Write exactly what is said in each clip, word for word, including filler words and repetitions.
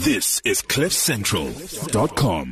This is cliff central dot com.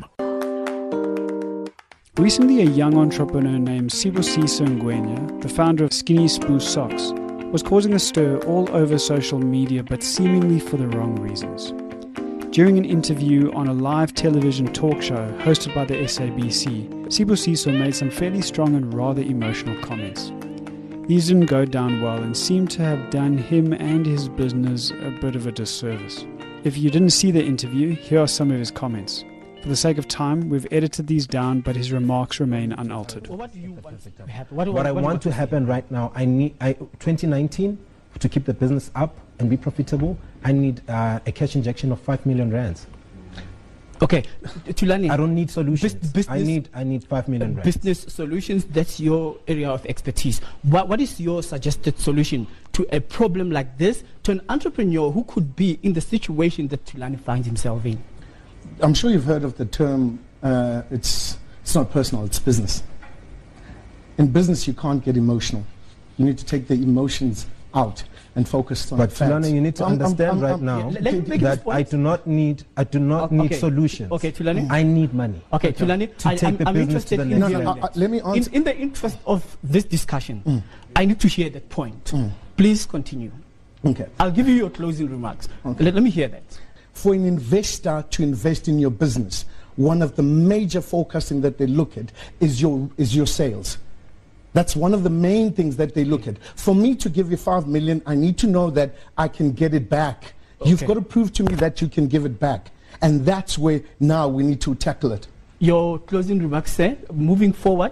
Recently, a young entrepreneur named Sibusiso Ngwenya, the founder of Skinny Spoo Socks, was causing a stir all over social media, but seemingly for the wrong reasons. During an interview on a live television talk show hosted by the S A B C, Sibusiso made some fairly strong and rather emotional comments. These didn't go down well and seemed to have done him and his business a bit of a disservice. If you didn't see the interview, here are some of his comments. For the sake of time, we've edited these down, but his remarks remain unaltered. What do you want to happen? What, what, what I what, want what, to happen right now, I need I, twenty nineteen to keep the business up and be profitable. I need uh, a cash injection of five million rands. Okay, Thulani. I don't need solutions. Business, I need I need five million rands. Business solutions. That's your area of expertise. What what is your suggested solution to a problem like this to an entrepreneur who could be in the situation that Thulani finds himself in? I'm sure you've heard of the term, uh, it's, it's not personal, it's business. In business, you can't get emotional. You need to take the emotions out and focus on but facts. But Thulani, you need to I'm, understand I'm, I'm, right I'm, now yeah, that I do not need I do not okay. need solutions. Okay, Thulani. I need money. Okay, okay. Thulani, to I, take I'm, the I'm business to interested the in next no, no, level. uh, let me answer. In, in the interest of this discussion, mm. I need to hear that point. Mm. Please continue. Okay. I'll give you your closing remarks. Okay. Let, let me hear that. For an investor to invest in your business, one of the major forecasting that they look at is your is your sales. That's one of the main things that they look at. For me to give you five million, I need to know that I can get it back. Okay. You've got to prove to me that you can give it back. And that's where now we need to tackle it. Your closing remarks, sir, moving forward?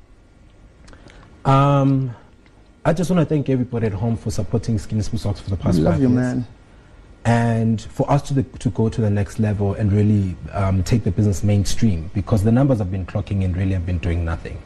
Um, I just want to thank everybody at home for supporting Skinny Spoo Socks for the past I love five you, years. man. And for us to, the, to go to the next level and really um, take the business mainstream, because the numbers have been clocking and really have been doing nothing.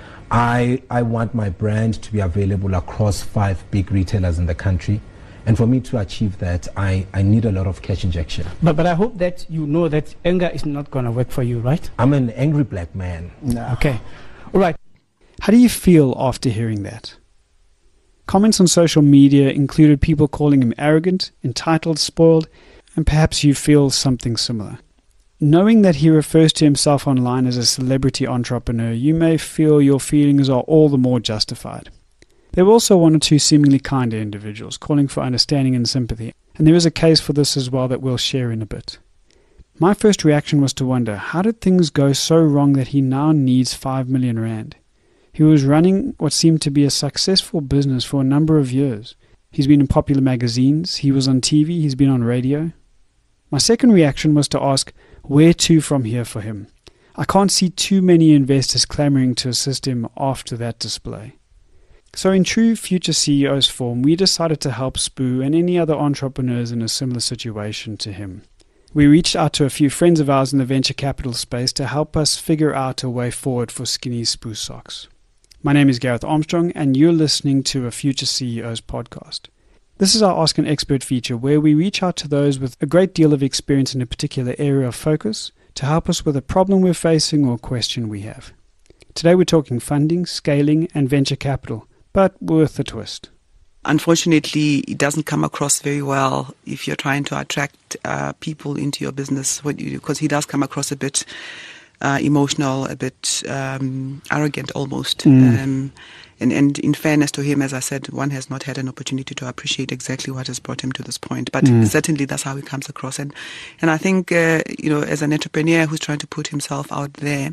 I, I want my brand to be available across five big retailers in the country. And for me to achieve that, I, I need a lot of cash injection. But, but I hope that you know that anger is not going to work for you, right? I'm an angry black man. No. Okay. All right. How do you feel after hearing that? Comments on social media included people calling him arrogant, entitled, spoiled, and perhaps you feel something similar. Knowing that he refers to himself online as a celebrity entrepreneur, you may feel your feelings are all the more justified. There were also one or two seemingly kinder individuals calling for understanding and sympathy, and there is a case for this as well that we'll share in a bit. My first reaction was to wonder, how did things go so wrong that he now needs five million rand? He was running what seemed to be a successful business for a number of years. He's been in popular magazines, he was on T V, he's been on radio. My second reaction was to ask, where to from here for him? I can't see too many investors clamoring to assist him after that display. So in true Future C E Os form, we decided to help Spoo and any other entrepreneurs in a similar situation to him. We reached out to a few friends of ours in the venture capital space to help us figure out a way forward for Skinny Spoo Socks. My name is Gareth Armstrong, and you're listening to a Future C E Os podcast. This is our Ask an Expert feature where we reach out to those with a great deal of experience in a particular area of focus to help us with a problem we're facing or question we have. Today we're talking funding, scaling, and venture capital, but with a twist. Unfortunately, it doesn't come across very well if you're trying to attract uh, people into your business, because he does come across a bit uh, emotional, a bit um, arrogant almost. Mm. Um, And, and in fairness to him, as I said, one has not had an opportunity to appreciate exactly what has brought him to this point. But mm. certainly that's how he comes across. And and I think, uh, you know, as an entrepreneur who's trying to put himself out there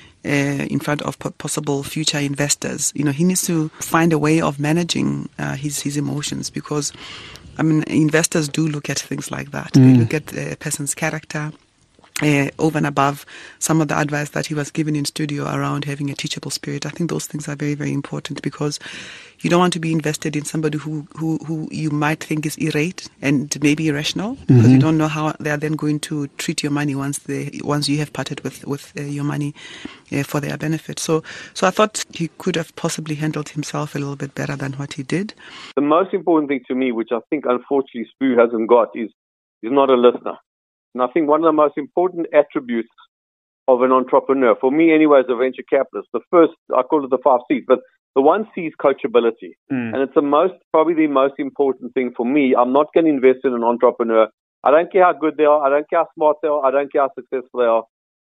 uh, in front of po- possible future investors, you know, he needs to find a way of managing uh, his, his emotions, because, I mean, investors do look at things like that. Mm. They look at a person's character. Uh, over and above some of the advice that he was given in studio around having a teachable spirit. I think those things are very, very important, because you don't want to be invested in somebody who, who, who you might think is irate and maybe irrational, because mm-hmm. you don't know how they are then going to treat your money once they once you have parted with, with uh, your money uh, for their benefit. So, so I thought he could have possibly handled himself a little bit better than what he did. The most important thing to me, which I think unfortunately Spoo hasn't got, is is not a listener. And I think one of the most important attributes of an entrepreneur, for me anyway, as a venture capitalist, the first, I call it the five C's, but the one C is coachability. Mm. And it's the most, probably the most important thing for me. I'm not going to invest in an entrepreneur I don't care how good they are. I don't care how smart they are. I don't care how successful they are.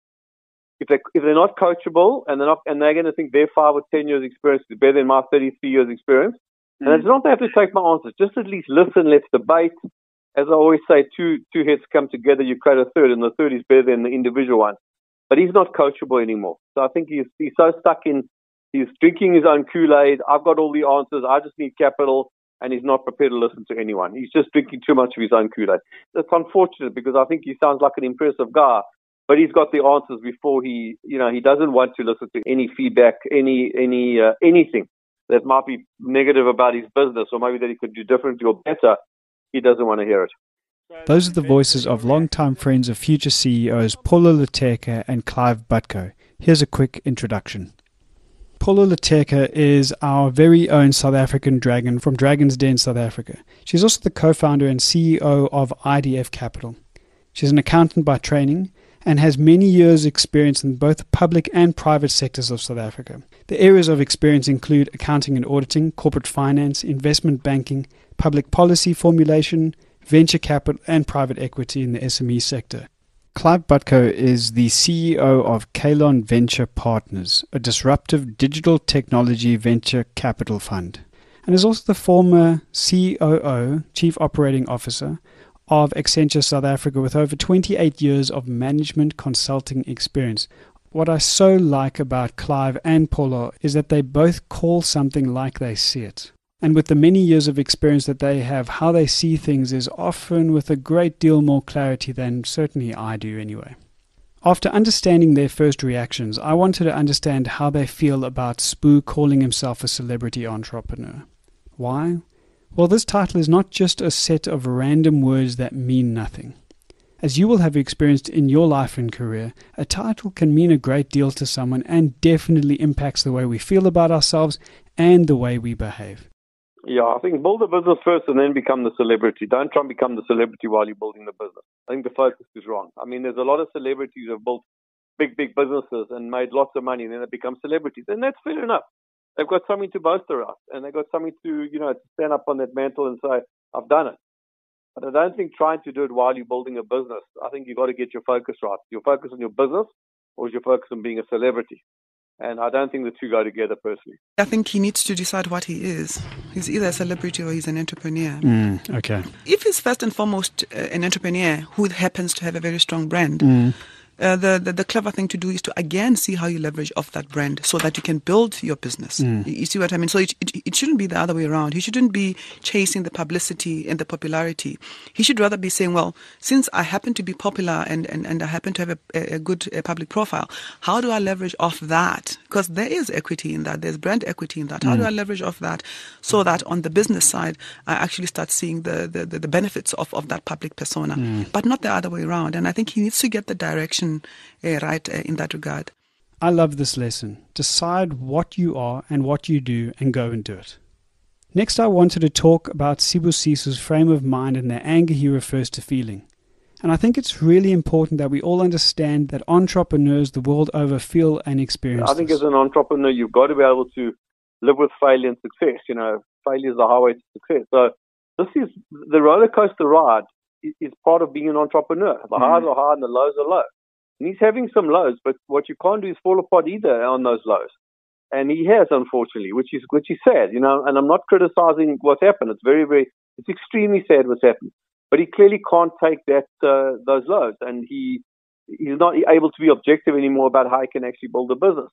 If they if they're not coachable and they're not and they're going to think their five or ten years experience is better than my thirty-three years experience, mm. and it's not they have to take my answers. Just at least listen. Let's debate. As I always say, two two heads come together, you create a third, and the third is better than the individual one. But he's not coachable anymore. So I think he's he's so stuck in he's drinking his own Kool-Aid. I've got all the answers. I just need capital, and he's not prepared to listen to anyone. He's just drinking too much of his own Kool-Aid. That's unfortunate because I think he sounds like an impressive guy. But he's got the answers before he, you know, he doesn't want to listen to any feedback, any, any, uh, anything that might be negative about his business or maybe that he could do differently or better. He doesn't want to hear it. Those are the voices of longtime friends of future C E Os Paulo Leteka and Clive Butko. Here's a quick introduction. Paulo Leteka is our very own South African dragon from Dragon's Den, South Africa. She's also the co-founder and C E O of I D F Capital. She's an accountant by training and has many years' experience in both the public and private sectors of South Africa. The areas of experience include accounting and auditing, corporate finance, investment banking, public policy formulation, venture capital, and private equity in the S M E sector. Clive Butko is the C E O of Kalon Venture Partners, a disruptive digital technology venture capital fund, and is also the former C O O, Chief Operating Officer, of Accenture South Africa with over twenty-eight years of management consulting experience. What I so like about Clive and Paulo is that they both call something like they see it. And with the many years of experience that they have, how they see things is often with a great deal more clarity than certainly I do anyway. After understanding their first reactions, I wanted to understand how they feel about Spoo calling himself a celebrity entrepreneur. Why? Well, this title is not just a set of random words that mean nothing. As you will have experienced in your life and career, a title can mean a great deal to someone and definitely impacts the way we feel about ourselves and the way we behave. Yeah, I think build the business first and then become the celebrity. Don't try and become the celebrity while you're building the business. I think the focus is wrong. I mean, there's a lot of celebrities who have built big, big businesses and made lots of money and then they become celebrities. And that's fair enough. They've got something to boast about, and they've got something to, you know, to stand up on that mantle and say, I've done it. But I don't think trying to do it while you're building a business, I think you've got to get your focus right. Your focus on your business, or is your focus on being a celebrity? And I don't think the two go together personally. I think he needs to decide what he is. He's either a celebrity or he's an entrepreneur. Mm, okay. If he's first and foremost uh, an entrepreneur who happens to have a very strong brand, Mm. Uh, the, the the clever thing to do is to again see how you leverage off that brand so that you can build your business. Mm. You, you see what I mean? So it, it it shouldn't be the other way around. He shouldn't be chasing the publicity and the popularity. He should rather be saying, well, since I happen to be popular and, and, and I happen to have a, a good a public profile, how do I leverage off that? Because there is equity in that. There's brand equity in that. How Mm. do I leverage off that so that on the business side, I actually start seeing the, the, the, the benefits of, of that public persona, Mm. but not the other way around. And I think he needs to get the direction Uh, right uh, in that regard. I love this lesson. Decide what you are and what you do and go and do it. Next, I wanted to talk about Sibusisu's frame of mind and the anger he refers to feeling. And I think it's really important that we all understand that entrepreneurs the world over feel and experience I think this. as an entrepreneur, you've got to be able to live with failure and success. You know, failure is the highway to success. So this is the roller coaster ride is, is part of being an entrepreneur. The Mm. highs are high and the lows are low. And he's having some lows, but what you can't do is fall apart either on those lows. And he has, unfortunately, which is which is sad, you know. And I'm not criticizing what's happened. It's very, very, it's extremely sad what's happened. But he clearly can't take that uh, those lows, and he he's not able to be objective anymore about how he can actually build a business.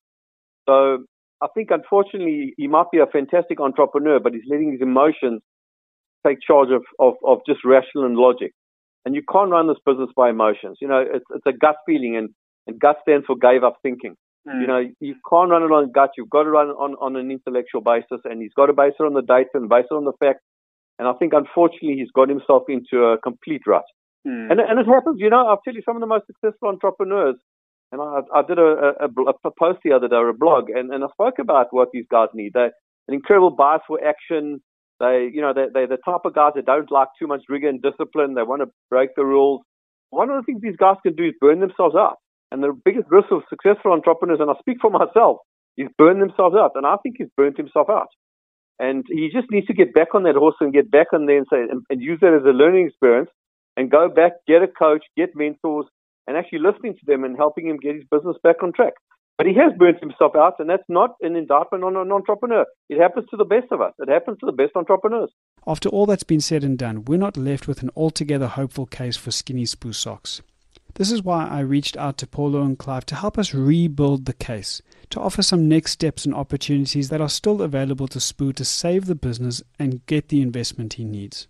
So I think, unfortunately, he might be a fantastic entrepreneur, but he's letting his emotions take charge of of, of just rational and logic. And you can't run this business by emotions. You know, it's it's a gut feeling, and, and gut stands for gave up thinking. Mm. You know, you can't run it on gut. You've got to run it on, on an intellectual basis, and he's got to base it on the data and base it on the facts. And I think, unfortunately, he's got himself into a complete rut. Mm. And and it happens, you know, I'll tell you, some of the most successful entrepreneurs, and I, I did a, a, a post the other day, or a blog, and, and I spoke about what these guys need. They're an incredible bias for action. They, you know, they, they're the type of guys that don't like too much rigor and discipline. They want to break the rules. One of the things these guys can do is burn themselves out. And the biggest risk of successful entrepreneurs, and I speak for myself, is burn themselves out. And I think he's burnt himself out. And he just needs to get back on that horse and get back on there and say, and, and use that as a learning experience and go back, get a coach, get mentors, and actually listening to them and helping him get his business back on track. But he has burnt himself out, and that's not an indictment on an entrepreneur. It happens to the best of us. It happens to the best entrepreneurs. After all that's been said and done, we're not left with an altogether hopeful case for Skinny Spoo socks. This is why I reached out to Paulo and Clive to help us rebuild the case, to offer some next steps and opportunities that are still available to Spoo to save the business and get the investment he needs.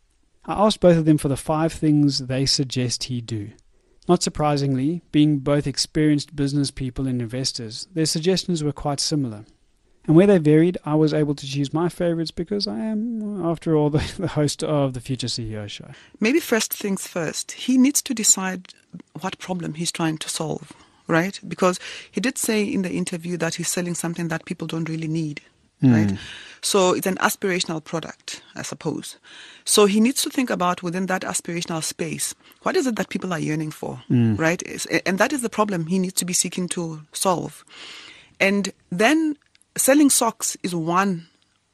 I asked both of them for the five things they suggest he do. Not surprisingly, being both experienced business people and investors, their suggestions were quite similar. And where they varied, I was able to choose my favorites because I am, after all, the, the host of the Future C E O Show. Maybe first things first, he needs to decide what problem he's trying to solve, right? Because he did say in the interview that he's selling something that people don't really need, mm. right? So it's an aspirational product, I suppose. So he needs to think about within that aspirational space, what is it that people are yearning for, mm. right? And that is the problem he needs to be seeking to solve. And then selling socks is one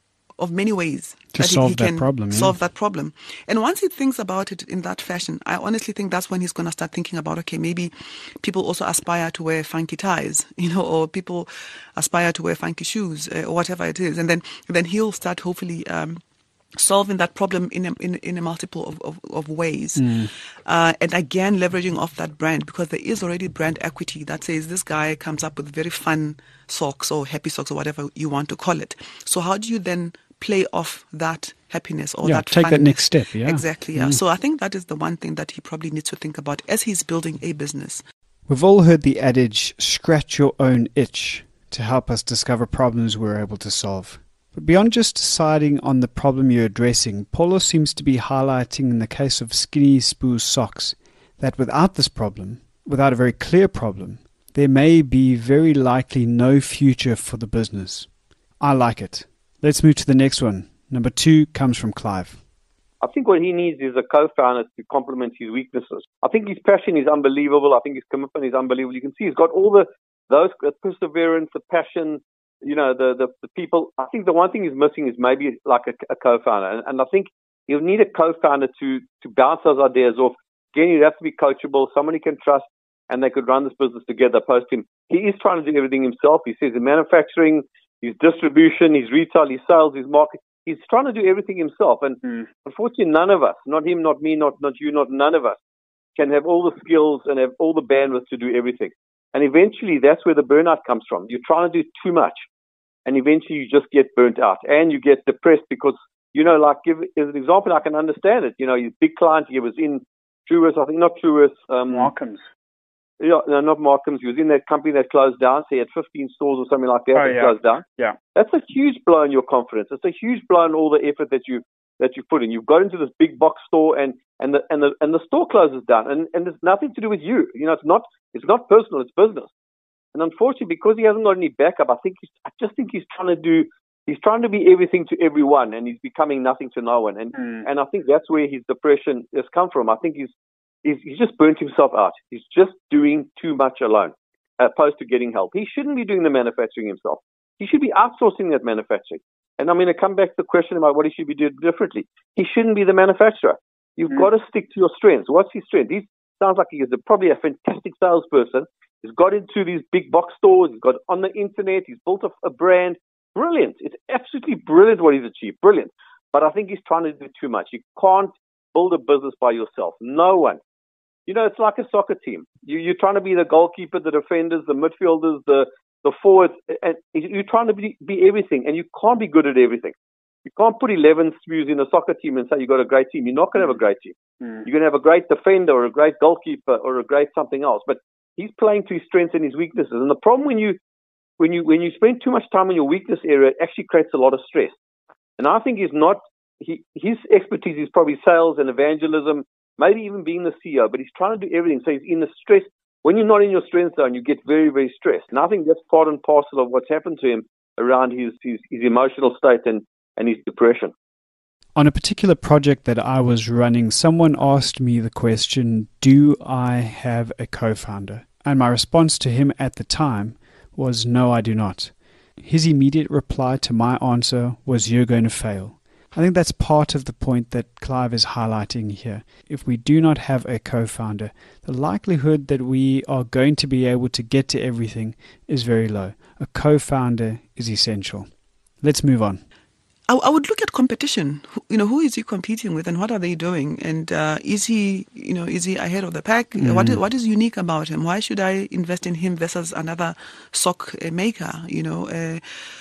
of many ways to that solve he, he that can problem, solve yeah. that problem. And once he thinks about it in that fashion, I honestly think that's when he's going to start thinking about, okay, maybe people also aspire to wear funky ties, you know, or people aspire to wear funky shoes, uh, or whatever it is. And then, then he'll start hopefully um, solving that problem in a, in, in a multiple of, of, of ways. Mm. Uh, and again, leveraging off that brand, because there is already brand equity that says this guy comes up with very fun socks or happy socks or whatever you want to call it. So how do you then play off that happiness or yeah, that take funness? that next step, yeah. Exactly, yeah. Mm. So I think that is the one thing that he probably needs to think about as he's building a business. We've all heard the adage, scratch your own itch, to help us discover problems we're able to solve. But beyond just deciding on the problem you're addressing, Paulo seems to be highlighting in the case of Skinny Spoo's socks that without this problem, without a very clear problem, there may be very likely no future for the business. I like it. Let's move to the next one. Number two comes from Clive. I think what he needs is a co-founder to complement his weaknesses. I think his passion is unbelievable. I think his commitment is unbelievable. You can see he's got all the those the perseverance, the passion, you know, the, the, the people. I think the one thing he's missing is maybe like a, a co-founder. And, and I think he'll need a co-founder to, to bounce those ideas off. Again, you'd have to be coachable, somebody he can trust, and they could run this business together post him. He is trying to do everything himself. He says in manufacturing, his distribution, his retail, his sales, his market. He's trying to do everything himself. And mm. unfortunately, none of us, not him, not me, not, not you, not none of us, can have all the skills and have all the bandwidth to do everything. And eventually, that's where the burnout comes from. You're trying to do too much. And eventually, you just get burnt out. And you get depressed because, you know, like, give as an example, I can understand it. You know, his big client, he was in Truworths, I think, not Truworths. Um, Markham's. Yeah, no, not Markham's. He was in that company that closed down. So he had fifteen stores or something like that oh, that yeah. closed down. Yeah. That's a huge blow in your confidence. It's a huge blow in all the effort that you that you put in. You've got into this big box store and and the and the and the store closes down, and and it's nothing to do with you. You know, it's not it's not personal. It's business. And unfortunately, because he hasn't got any backup, I think he's, I just think he's trying to do he's trying to be everything to everyone, and he's becoming nothing to no one. And mm. and I think that's where his depression has come from. I think he's He's, he's just burnt himself out. He's just doing too much alone, as opposed to getting help. He shouldn't be doing the manufacturing himself. He should be outsourcing that manufacturing. And I'm going to come back to the question about what he should be doing differently. He shouldn't be the manufacturer. You've mm. got to stick to your strengths. What's his strength? He sounds like he is a, probably a fantastic salesperson. He's got into these big box stores. He's got on the internet. He's built a, a brand. Brilliant. It's absolutely brilliant what he's achieved. Brilliant. But I think he's trying to do too much. You can't build a business by yourself. No one. You know, it's like a soccer team. You, you're trying to be the goalkeeper, the defenders, the midfielders, the, the forwards, and you're trying to be, be everything, and you can't be good at everything. You can't put eleven Smoos in a soccer team and say you've got a great team. You're not going to have a great team. Mm. You're going to have a great defender or a great goalkeeper or a great something else. But he's playing to his strengths and his weaknesses. And the problem when you when you when you spend too much time in your weakness area, it actually creates a lot of stress. And I think he's not he, his expertise is probably sales and evangelism. Maybe even being the C E O, but he's trying to do everything. So he's in the stress. When you're not in your strength zone, you get very, very stressed. And I think that's part and parcel of what's happened to him around his, his, his emotional state and, and his depression. On a particular project that I was running, someone asked me the question, do I have a co-founder? And my response to him at the time was, no, I do not. His immediate reply to my answer was, you're going to fail. I think that's part of the point that Clive is highlighting here. If we do not have a co-founder, the likelihood that we are going to be able to get to everything is very low. A co-founder is essential. Let's move on. I, I would look at competition. You know, who is he competing with, and what are they doing? And uh, is he, you know, is he ahead of the pack? Mm. What is what is unique about him? Why should I invest in him versus another sock maker? You know. Uh,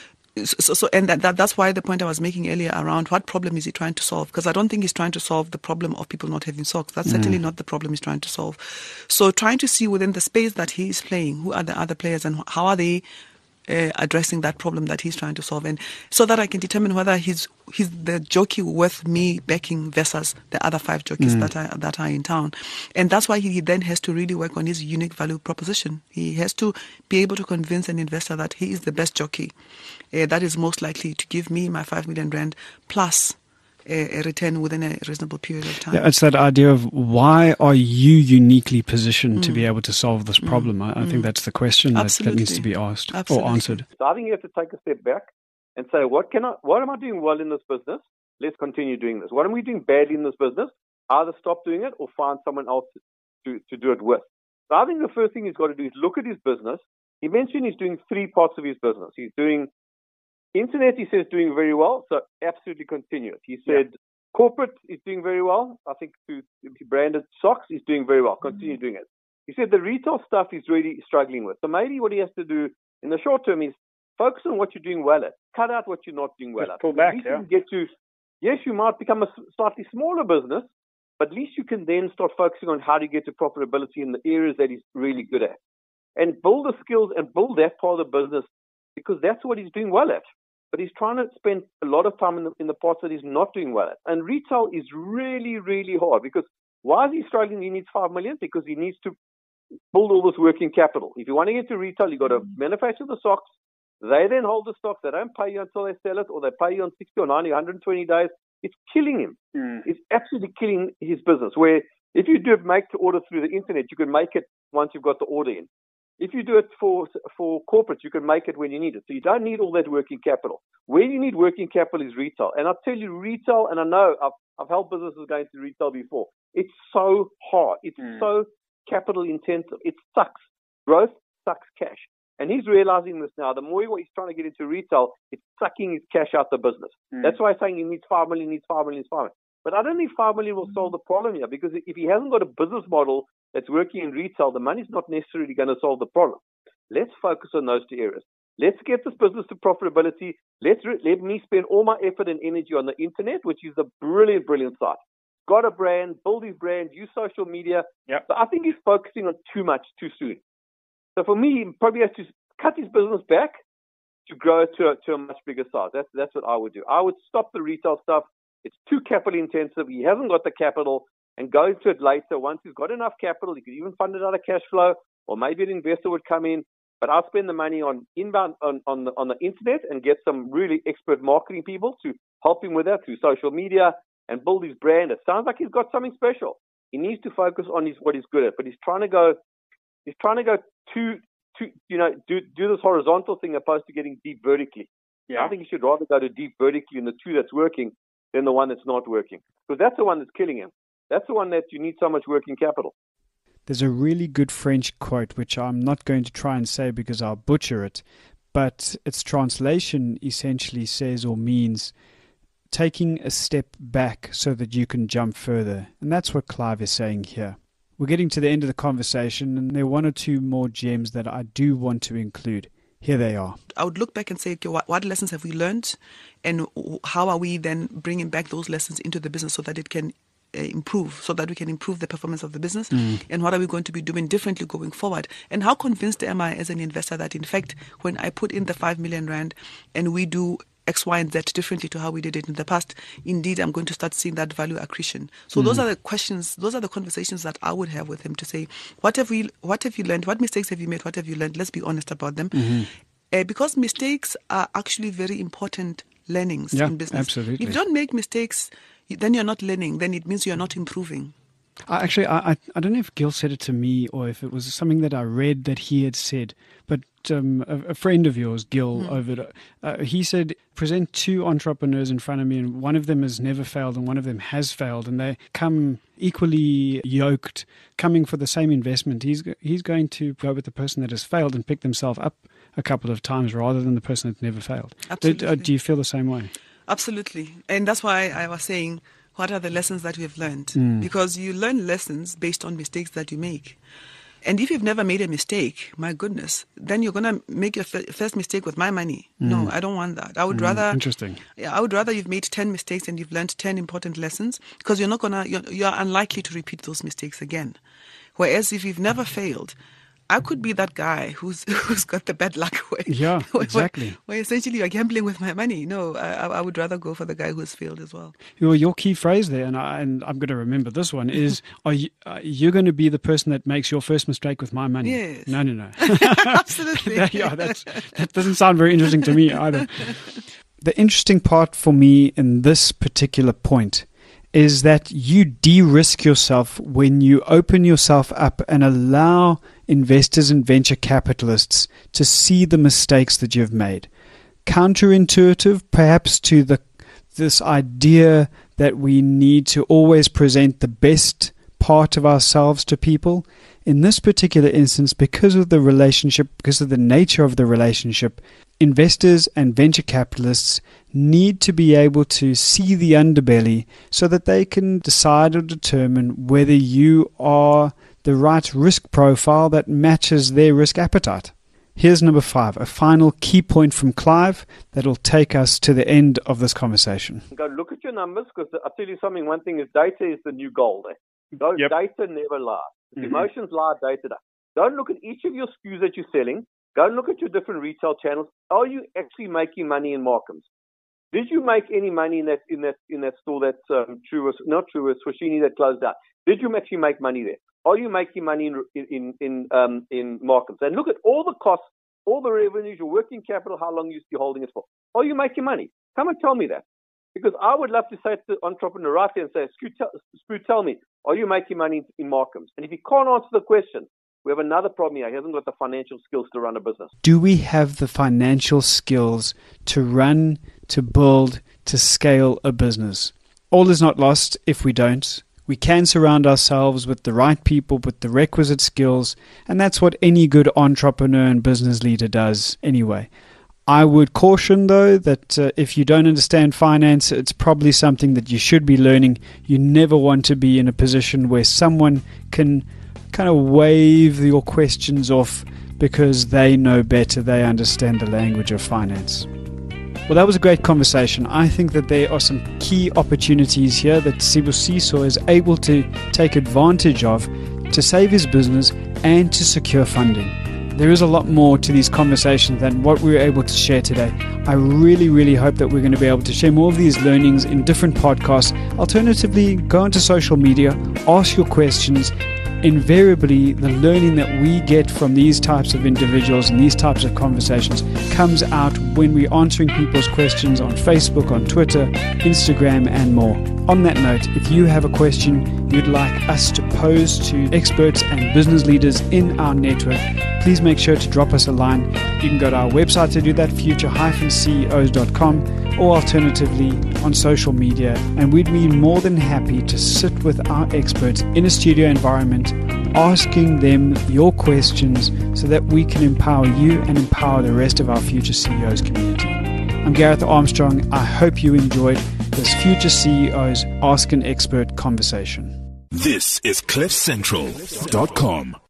So, so and that, that that's why the point I was making earlier around what problem is he trying to solve? Because I don't think he's trying to solve the problem of people not having socks. That's mm. certainly not the problem he's trying to solve. So trying to see within the space that he is playing, who are the other players and how are they uh, addressing that problem that he's trying to solve, and so that I can determine whether he's he's the jockey worth me backing versus the other five jockeys mm. that are that are in town. And that's why he then has to really work on his unique value proposition. He has to be able to convince an investor that he is the best jockey uh, that is most likely to give me my five million rand plus a, a return within a reasonable period of time. Yeah, it's that idea of why are you uniquely positioned mm. to be able to solve this problem? Mm. I, I think that's the question that, that needs to be asked Absolutely. or answered. So I think you have to take a step back and say, what can I, what am I doing well in this business? Let's continue doing this. What am we doing badly in this business? Either stop doing it or find someone else to, to do it with. So I think the first thing he's got to do is look at his business. He mentioned he's doing three parts of his business. He's doing internet, he says, doing very well, so absolutely continue it. He said yeah. corporate is doing very well. I think to, to branded socks is doing very well. Continue mm-hmm. doing it. He said the retail stuff he's really struggling with. So maybe what he has to do in the short term is focus on what you're doing well at. Cut out what you're not doing well Just at. Pull back, at yeah. You get to, yes, you might become a slightly smaller business, but at least you can then start focusing on how to get to profitability in the areas that he's really good at. And build the skills and build that part of the business because that's what he's doing well at. But he's trying to spend a lot of time in the, in the parts that he's not doing well at. And retail is really, really hard because why is he struggling? He needs five million because he needs to build all this working capital. If you want to get to retail, you've got to manufacture the socks. They then hold the stock. They don't pay you until they sell it, or they pay you on sixty or ninety, one hundred twenty days. It's killing him. Mm. It's absolutely killing his business. Where if you do make to order through the internet, you can make it once you've got the order in. If you do it for for corporates, you can make it when you need it. So you don't need all that working capital. Where you need working capital is retail. And I'll tell you, retail, and I know I've, I've helped businesses going to retail before. It's so hard. It's mm. so capital intensive. It sucks. Growth sucks cash. And he's realizing this now. The more he's trying to get into retail, it's sucking his cash out the business. Mm. That's why I'm saying he needs five million, he needs five million, he needs five million. But I don't think five million will solve the problem here because if he hasn't got a business model that's working in retail, the money's not necessarily going to solve the problem. Let's focus on those two areas. Let's get this business to profitability. Let's re- let me spend all my effort and energy on the internet, which is a brilliant, brilliant site. Got a brand, build his brand, use social media. Yep. But I think he's focusing on too much too soon. So for me, he probably has to cut his business back to grow to a, to a much bigger size. That's that's what I would do. I would stop the retail stuff. It's too capital intensive. He hasn't got the capital, and go into it later. Once he's got enough capital, he could even fund it out of cash flow, or maybe an investor would come in. But I'll spend the money on inbound on, on the on the internet and get some really expert marketing people to help him with that through social media and build his brand. It sounds like he's got something special. He needs to focus on his what he's good at, but he's trying to go he's trying to go too too you know do do this horizontal thing opposed to getting deep vertically. Yeah. I think he should rather go to deep vertically in the two that's working than the one that's not working, because that's the one that's killing him. That's the one that you need so much working capital. There's a really good French quote, which I'm not going to try and say because I'll butcher it, but its translation essentially says or means taking a step back so that you can jump further. And that's what Clive is saying here. We're getting to the end of the conversation, and there are one or two more gems that I do want to include. Here they are. I would look back and say, okay, what, what lessons have we learned, and how are we then bringing back those lessons into the business so that it can uh, improve, so that we can improve the performance of the business, mm. and what are we going to be doing differently going forward? And how convinced am I as an investor that, in fact, when I put in the five million rand and we do X, Y, and Z differently to how we did it in the past, indeed, I'm going to start seeing that value accretion. So mm. those are the questions, those are the conversations that I would have with him to say, what have we, what have you learned? What mistakes have you made? What have you learned? Let's be honest about them. Mm-hmm. Uh, because mistakes are actually very important learnings yeah, in business. Absolutely. If you don't make mistakes, then you're not learning. Then it means you're not improving. I actually, I, I I don't know if Gil said it to me or if it was something that I read that he had said, but um, a, a friend of yours, Gil, mm. over uh, he said, present two entrepreneurs in front of me, and one of them has never failed and one of them has failed, and they come equally yoked, coming for the same investment. He's he's going to go with the person that has failed and pick themselves up a couple of times rather than the person that's never failed. Absolutely. Do, uh, do you feel the same way? Absolutely. And that's why I was saying, what are the lessons that we have learned? Mm. Because you learn lessons based on mistakes that you make. And if you've never made a mistake, my goodness, then you're going to make your f- first mistake with my money. Mm. No, I don't want that. I would mm. rather... Interesting. Yeah, I would rather you've made ten mistakes and you've learned ten important lessons, because you're not going to... You're, you're unlikely to repeat those mistakes again. Whereas if you've never failed, I could be that guy who's who's got the bad luck where, yeah, exactly. where, where essentially you're gambling with my money. No, I, I would rather go for the guy who's failed as well. Your your key phrase there, and, I, and I'm going to remember this one, is are you, uh, you're going to be the person that makes your first mistake with my money. Yes. No, no, no. Absolutely. that, yeah, that's, that doesn't sound very interesting to me either. The interesting part for me in this particular point is that you de-risk yourself when you open yourself up and allow investors and venture capitalists to see the mistakes that you've made. Counterintuitive, perhaps, to the this idea that we need to always present the best part of ourselves to people. In this particular instance, because of the relationship, because of the nature of the relationship, investors and venture capitalists need to be able to see the underbelly so that they can decide or determine whether you are the right risk profile that matches their risk appetite. Here's number five, a final key point from Clive that will take us to the end of this conversation. Go look at your numbers, because I'll tell you something. One thing is data is the new gold. Eh? Go, yep. Data never lies. Mm-hmm. Emotions lie, data does. Don't look at each of your S K Us that you're selling. Go and look at your different retail channels. Are you actually making money in Markhams? Did you make any money in that in that in that store that's um, Truist, not Truist, Swashini that closed down? Did you actually make money there? Are you making money in in in um, in Markhams? And look at all the costs, all the revenues, your working capital, how long you're holding it for. Are you making money? Come and tell me that, because I would love to say to the entrepreneur right there and say, Spoo, tell, Spoo, tell me, are you making money in Markhams? And if he can't answer the question, we have another problem here. He hasn't got the financial skills to run a business. Do we have the financial skills to run, to build, to scale a business? All is not lost if we don't. We can surround ourselves with the right people, with the requisite skills, and that's what any good entrepreneur and business leader does anyway. I would caution, though, that uh, if you don't understand finance, it's probably something that you should be learning. You never want to be in a position where someone can kind of wave your questions off because they know better, they understand the language of finance. Well, that was a great conversation. I think that there are some key opportunities here that Sibusiso is able to take advantage of to save his business and to secure funding. There is a lot more to these conversations than what we were able to share today. I really, really hope that we're going to be able to share more of these learnings in different podcasts. Alternatively, go onto social media, ask your questions. Invariably, the learning that we get from these types of individuals and these types of conversations comes out when we're answering people's questions on Facebook, on Twitter, Instagram, and more. On that note, if you have a question you'd like us to pose to experts and business leaders in our network, please make sure to drop us a line. You can go to our website to do that, future dash C E Os dot com, or alternatively on social media, and we'd be more than happy to sit with our experts in a studio environment, asking them your questions so that we can empower you and empower the rest of our Future C E Os community. I'm Gareth Armstrong. I hope you enjoyed this Future C E Os Ask an Expert conversation. This is cliff central dot com.